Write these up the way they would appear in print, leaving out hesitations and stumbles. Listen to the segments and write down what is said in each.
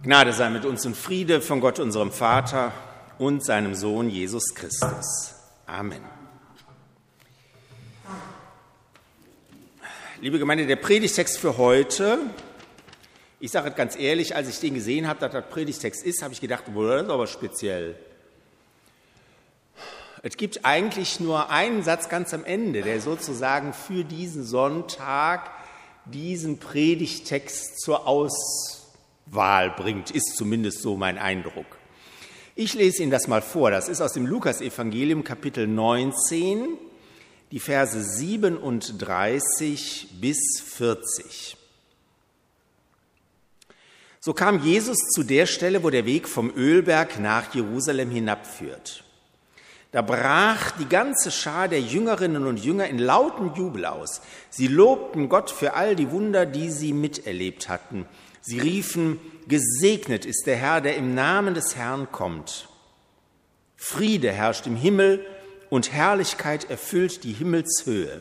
Gnade sei mit uns und Friede von Gott, unserem Vater und seinem Sohn Jesus Christus. Amen. Liebe Gemeinde, der Predigtext für heute, ich sage es ganz ehrlich, als ich den gesehen habe, dass das Predigtext ist, habe ich gedacht, das ist aber speziell. Es gibt eigentlich nur einen Satz ganz am Ende, der sozusagen für diesen Sonntag diesen Predigtext zur Auswahl bringt, ist zumindest so mein Eindruck. Ich lese Ihnen das mal vor, das ist aus dem Lukasevangelium, Kapitel 19, die Verse 37 bis 40. So kam Jesus zu der Stelle, wo der Weg vom Ölberg nach Jerusalem hinabführt. Da brach die ganze Schar der Jüngerinnen und Jünger in lauten Jubel aus. Sie lobten Gott für all die Wunder, die sie miterlebt hatten. Sie riefen, gesegnet ist der Herr, der im Namen des Herrn kommt. Friede herrscht im Himmel und Herrlichkeit erfüllt die Himmelshöhe.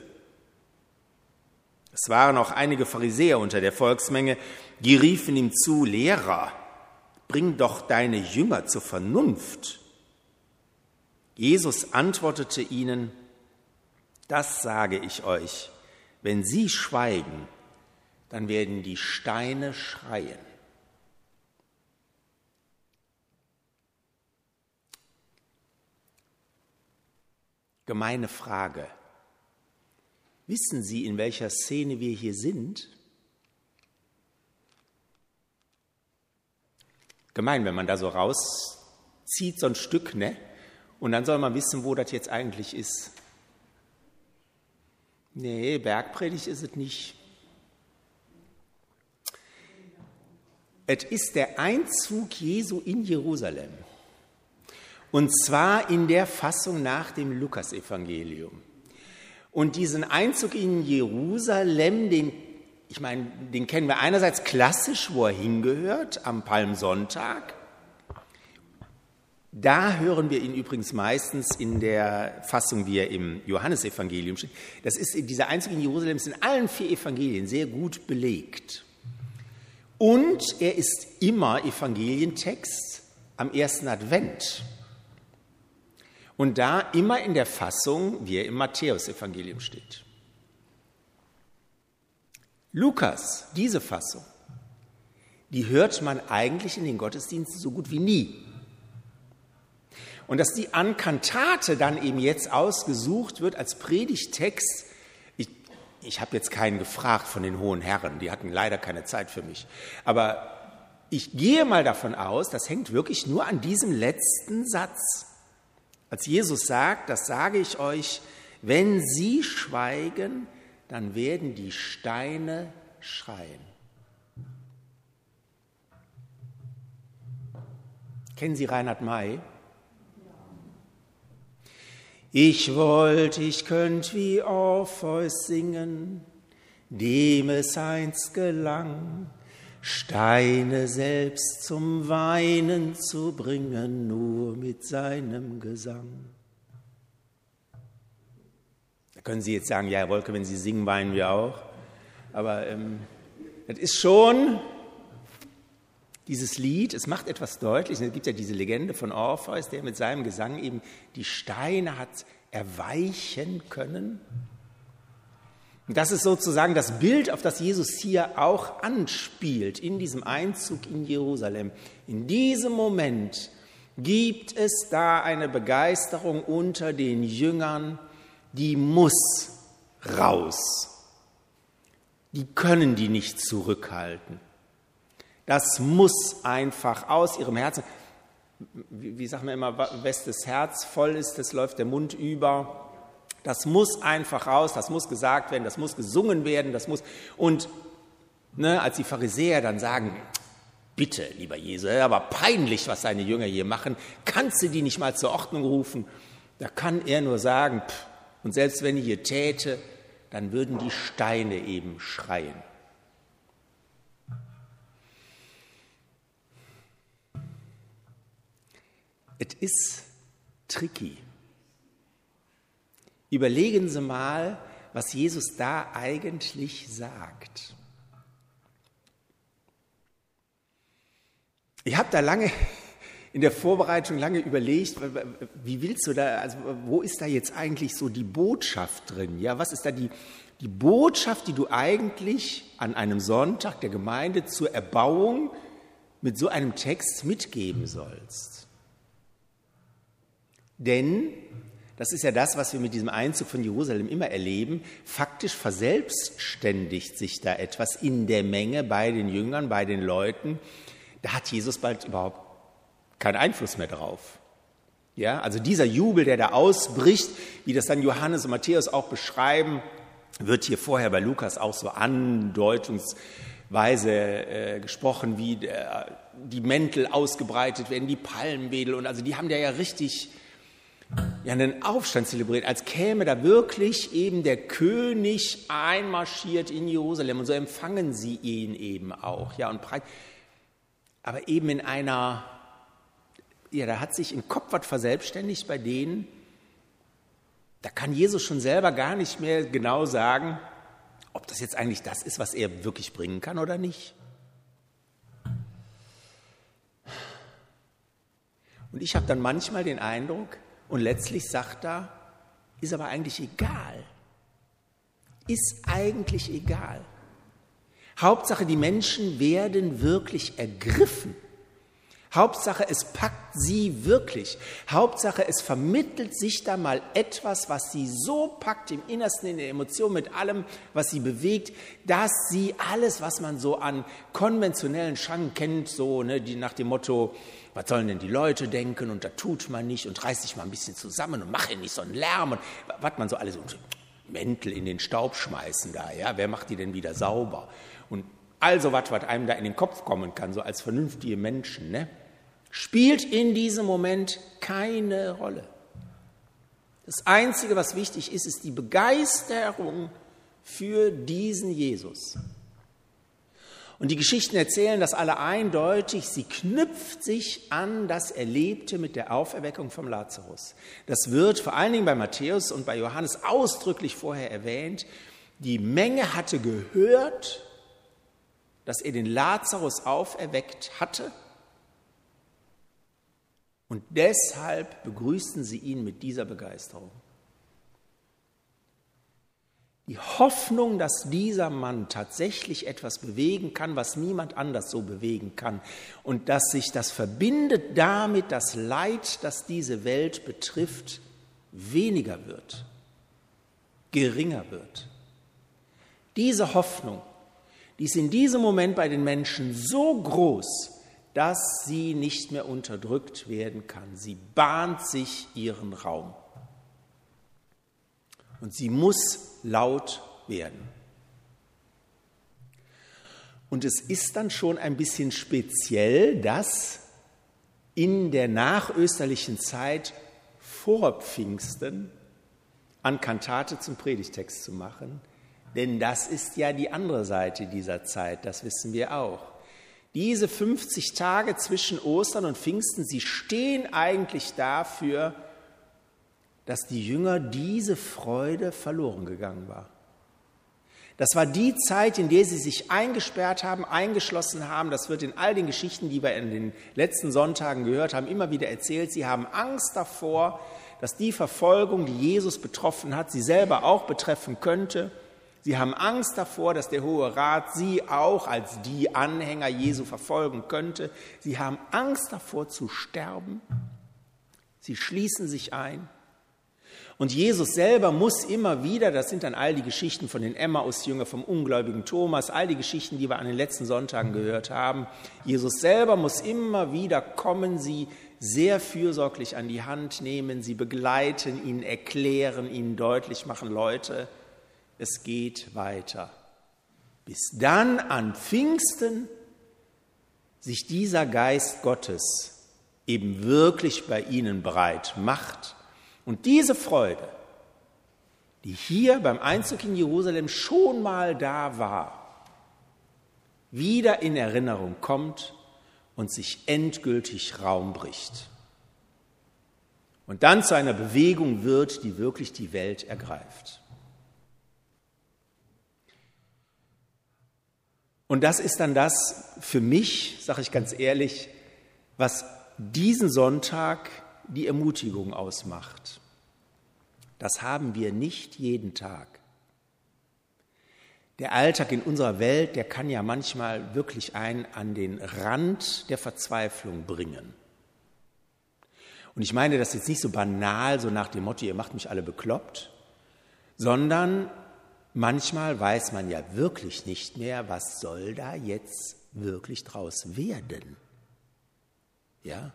Es waren auch einige Pharisäer unter der Volksmenge, die riefen ihm zu, Lehrer, bring doch deine Jünger zur Vernunft. Jesus antwortete ihnen, das sage ich euch, wenn sie schweigen, dann werden die Steine schreien. Gemeine Frage. Wissen Sie, in welcher Szene wir hier sind? Gemein, wenn man da so rauszieht, so ein Stück, ne? Und dann soll man wissen, wo das jetzt eigentlich ist. Nee, Bergpredigt ist es nicht. Es ist der Einzug Jesu in Jerusalem. Und zwar in der Fassung nach dem Lukasevangelium. Und diesen Einzug in Jerusalem, den kennen wir einerseits klassisch, wo er hingehört, am Palmsonntag. Da hören wir ihn übrigens meistens in der Fassung, wie er im Johannesevangelium steht. Dieser Einzug in Jerusalem ist in allen 4 Evangelien sehr gut belegt. Und er ist immer Evangelientext am ersten Advent. Und da immer in der Fassung, wie er im Matthäusevangelium steht. Lukas, diese Fassung, die hört man eigentlich in den Gottesdiensten so gut wie nie. Und dass die an Kantate dann eben jetzt ausgesucht wird als Predigtext, ich habe jetzt keinen gefragt von den hohen Herren, die hatten leider keine Zeit für mich, aber ich gehe mal davon aus, das hängt wirklich nur an diesem letzten Satz. Als Jesus sagt, das sage ich euch, wenn sie schweigen, dann werden die Steine schreien. Kennen Sie Reinhard May? Ich wollt, ich könnt wie Orpheus singen, dem es einst gelang, Steine selbst zum Weinen zu bringen, nur mit seinem Gesang. Da können Sie jetzt sagen, ja, Herr Wolke, wenn Sie singen, weinen wir auch. Aber das ist schon dieses Lied, es macht etwas deutlich. Es gibt ja diese Legende von Orpheus, der mit seinem Gesang eben die Steine hat erweichen können. Und das ist sozusagen das Bild, auf das Jesus hier auch anspielt, in diesem Einzug in Jerusalem. In diesem Moment gibt es da eine Begeisterung unter den Jüngern, die muss raus. Die können die nicht zurückhalten. Das muss einfach aus ihrem Herzen. Wie sagen wir immer, wes das Herz voll ist, das läuft der Mund über. Das muss einfach raus, das muss gesagt werden, das muss gesungen werden, das muss. Und als die Pharisäer dann sagen, bitte, lieber Jesus, aber peinlich, was seine Jünger hier machen, kannst du die nicht mal zur Ordnung rufen? Da kann er nur sagen, und selbst wenn ich hier täte, dann würden die Steine eben schreien. Es ist tricky. Überlegen Sie mal, was Jesus da eigentlich sagt. Ich habe da in der Vorbereitung lange überlegt, wie willst du da, also wo ist da jetzt eigentlich so die Botschaft drin? Ja, was ist da die Botschaft, die du eigentlich an einem Sonntag der Gemeinde zur Erbauung mit so einem Text mitgeben sollst? Denn das ist ja das, was wir mit diesem Einzug von Jerusalem immer erleben. Faktisch verselbstständigt sich da etwas in der Menge bei den Jüngern, bei den Leuten. Da hat Jesus bald überhaupt keinen Einfluss mehr drauf. Ja, also dieser Jubel, der da ausbricht, wie das dann Johannes und Matthäus auch beschreiben, wird hier vorher bei Lukas auch so andeutungsweise gesprochen, wie die Mäntel ausgebreitet werden, die Palmwedel. Und also die haben ja richtig einen Aufstand zelebriert, als käme da wirklich eben der König einmarschiert in Jerusalem. Und so empfangen sie ihn eben auch. Ja, aber eben in einer, ja, da hat sich im Kopf was verselbstständigt bei denen. Da kann Jesus schon selber gar nicht mehr genau sagen, ob das jetzt eigentlich das ist, was er wirklich bringen kann oder nicht. Und ich habe dann manchmal den Eindruck, und letztlich sagt er, ist aber eigentlich egal. Ist eigentlich egal. Hauptsache, die Menschen werden wirklich ergriffen. Hauptsache, es packt sie wirklich. Hauptsache, es vermittelt sich da mal etwas, was sie so packt im Innersten, in der Emotion, mit allem, was sie bewegt, dass sie alles, was man so an konventionellen Schranken kennt, so die nach dem Motto, was sollen denn die Leute denken und da tut man nicht und reiß dich mal ein bisschen zusammen und mach nicht so einen Lärm und was man so alles, und Mäntel in den Staub schmeißen da, ja, wer macht die denn wieder sauber? Und also was einem da in den Kopf kommen kann, so als vernünftige Menschen, ne? Spielt in diesem Moment keine Rolle. Das Einzige, was wichtig ist, ist die Begeisterung für diesen Jesus. Und die Geschichten erzählen das alle eindeutig, sie knüpft sich an das Erlebte mit der Auferweckung vom Lazarus. Das wird vor allen Dingen bei Matthäus und bei Johannes ausdrücklich vorher erwähnt. Die Menge hatte gehört, dass er den Lazarus auferweckt hatte. Und deshalb begrüßten sie ihn mit dieser Begeisterung. Die Hoffnung, dass dieser Mann tatsächlich etwas bewegen kann, was niemand anders so bewegen kann, und dass sich das verbindet damit, das Leid, das diese Welt betrifft, weniger wird, geringer wird. Diese Hoffnung, die ist in diesem Moment bei den Menschen so groß, dass sie nicht mehr unterdrückt werden kann. Sie bahnt sich ihren Raum. Und sie muss laut werden. Und es ist dann schon ein bisschen speziell, dass in der nachösterlichen Zeit vor Pfingsten an Kantate zum Predigtext zu machen. Denn das ist ja die andere Seite dieser Zeit, das wissen wir auch. Diese 50 Tage zwischen Ostern und Pfingsten, sie stehen eigentlich dafür, dass die Jünger diese Freude verloren gegangen war. Das war die Zeit, in der sie sich eingesperrt haben, eingeschlossen haben. Das wird in all den Geschichten, die wir in den letzten Sonntagen gehört haben, immer wieder erzählt. Sie haben Angst davor, dass die Verfolgung, die Jesus betroffen hat, sie selber auch betreffen könnte. Sie haben Angst davor, dass der Hohe Rat sie auch als die Anhänger Jesu verfolgen könnte. Sie haben Angst davor zu sterben. Sie schließen sich ein. Und Jesus selber muss immer wieder, das sind dann all die Geschichten von den Emmaus-Jüngern, vom ungläubigen Thomas, all die Geschichten, die wir an den letzten Sonntagen gehört haben. Jesus selber muss immer wieder kommen, sie sehr fürsorglich an die Hand nehmen, sie begleiten, ihnen erklären, ihnen deutlich machen, Leute, es geht weiter. Bis dann an Pfingsten sich dieser Geist Gottes eben wirklich bei ihnen breit macht. Und diese Freude, die hier beim Einzug in Jerusalem schon mal da war, wieder in Erinnerung kommt und sich endgültig Raum bricht. Und dann zu einer Bewegung wird, die wirklich die Welt ergreift. Und das ist dann das für mich, sage ich ganz ehrlich, was diesen Sonntag die Ermutigung ausmacht. Das haben wir nicht jeden Tag. Der Alltag in unserer Welt, der kann ja manchmal wirklich einen an den Rand der Verzweiflung bringen. Und ich meine das jetzt nicht so banal, so nach dem Motto, ihr macht mich alle bekloppt, sondern manchmal weiß man ja wirklich nicht mehr, was soll da jetzt wirklich draus werden. Ja?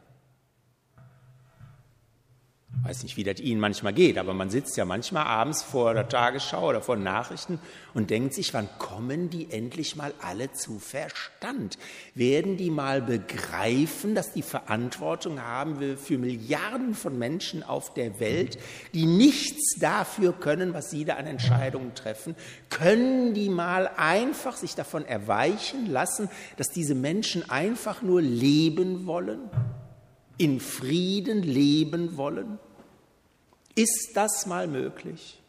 Weiß nicht, wie das Ihnen manchmal geht, aber man sitzt ja manchmal abends vor der Tagesschau oder vor Nachrichten und denkt sich, wann kommen die endlich mal alle zu Verstand? Werden die mal begreifen, dass die Verantwortung haben wir für Milliarden von Menschen auf der Welt, die nichts dafür können, was sie da an Entscheidungen treffen? Können die mal einfach sich davon erweichen lassen, dass diese Menschen einfach nur leben wollen? In Frieden leben wollen? Ist das mal möglich?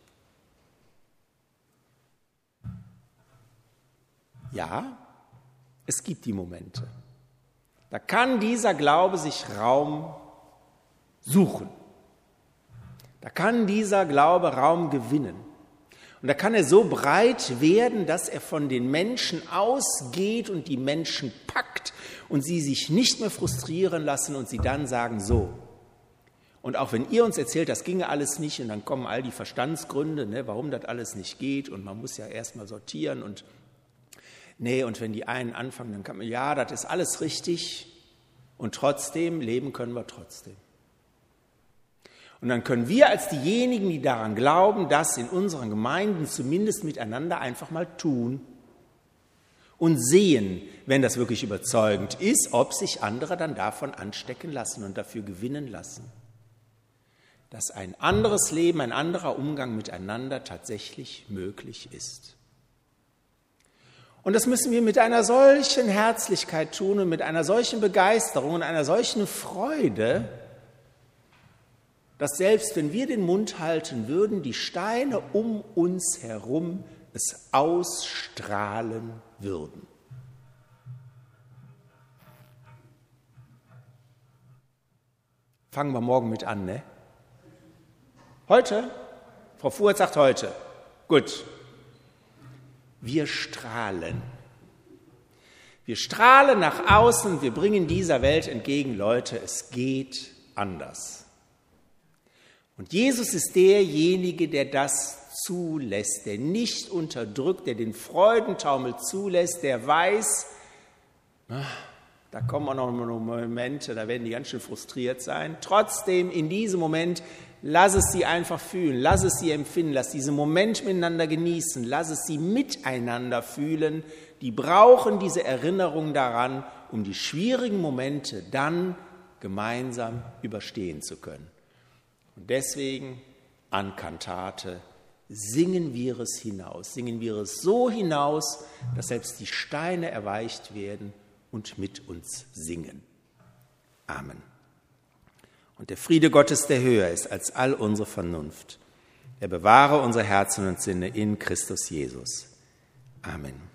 Ja, es gibt die Momente. Da kann dieser Glaube sich Raum suchen. Da kann dieser Glaube Raum gewinnen. Und da kann er so breit werden, dass er von den Menschen ausgeht und die Menschen packt und sie sich nicht mehr frustrieren lassen und sie dann sagen, so. Und auch wenn ihr uns erzählt, das ginge alles nicht und dann kommen all die Verstandsgründe, ne, warum das alles nicht geht und man muss ja erstmal sortieren und und wenn die einen anfangen, dann kann man, ja, das ist alles richtig und trotzdem leben können wir trotzdem. Und dann können wir als diejenigen, die daran glauben, das in unseren Gemeinden zumindest miteinander einfach mal tun und sehen, wenn das wirklich überzeugend ist, ob sich andere dann davon anstecken lassen und dafür gewinnen lassen. Dass ein anderes Leben, ein anderer Umgang miteinander tatsächlich möglich ist. Und das müssen wir mit einer solchen Herzlichkeit tun und mit einer solchen Begeisterung und einer solchen Freude, dass selbst wenn wir den Mund halten würden, die Steine um uns herum es ausstrahlen würden. Fangen wir morgen mit an, ne? Heute? Frau Fuhrtz sagt heute. Gut. Wir strahlen. Wir strahlen nach außen, wir bringen dieser Welt entgegen, Leute, es geht anders. Und Jesus ist derjenige, der das zulässt, der nicht unterdrückt, der den Freudentaumel zulässt, der weiß, da kommen auch noch Momente, da werden die ganz schön frustriert sein. Trotzdem in diesem Moment, lass es sie einfach fühlen, lass es sie empfinden, lass diesen Moment miteinander genießen, lass es sie miteinander fühlen. Die brauchen diese Erinnerung daran, um die schwierigen Momente dann gemeinsam überstehen zu können. Und deswegen an Kantate singen wir es hinaus, singen wir es so hinaus, dass selbst die Steine erweicht werden und mit uns singen. Amen. Und der Friede Gottes, der höher ist als all unsere Vernunft, er bewahre unsere Herzen und Sinne in Christus Jesus. Amen.